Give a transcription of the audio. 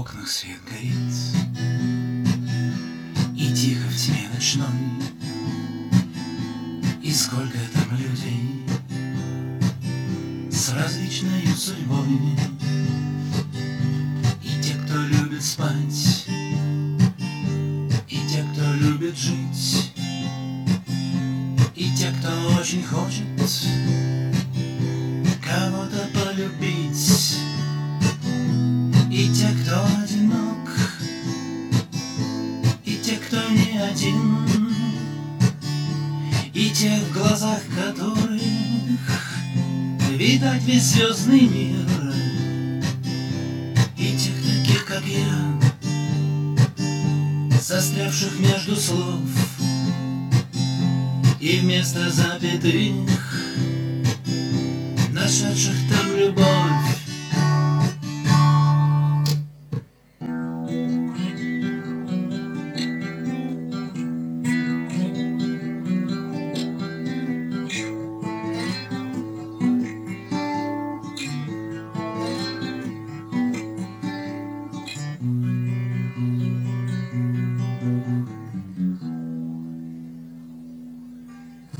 окнах свет горит, и тихо в тьме ночной, и сколько там людей с различной судьбой. И те, кто любит спать, и те, кто любит жить, и те, кто очень хочет кого-то полюбить, и те, кто одинок, и те, кто не один, и те, в глазах которых видать весь звездный мир, и тех таких, как я, застрявших между слов, и вместо запятых нашедших там любовь.